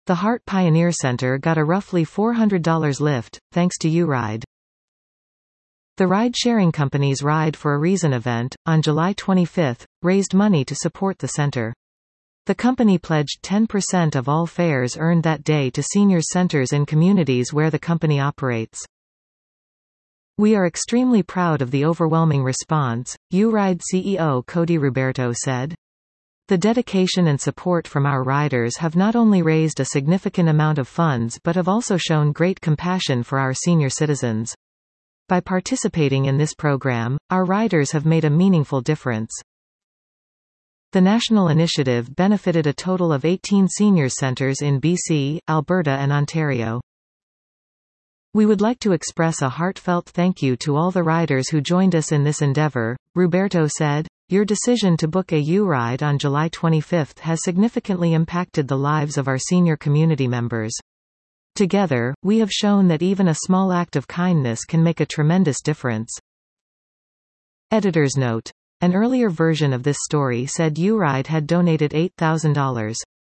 The Heart Pioneer Center got a roughly $400 lift, thanks to U-Ride. The ride-sharing company's Ride for a Reason event, on July 25, raised money to support the center. The company pledged 10% of all fares earned that day to senior centers in communities where the company operates. "We are extremely proud of the overwhelming response," U-Ride CEO Cody Roberto said. "The dedication and support from our riders have not only raised a significant amount of funds but have also shown great compassion for our senior citizens. By participating in this program, our riders have made a meaningful difference." The national initiative benefited a total of 18 seniors centers in BC, Alberta and Ontario. "We would like to express a heartfelt thank you to all the riders who joined us in this endeavor," Roberto said. "Your decision to book a U-Ride on July 25 has significantly impacted the lives of our senior community members. Together, we have shown that even a small act of kindness can make a tremendous difference." Editor's note. An earlier version of this story said U-Ride had donated $8,000.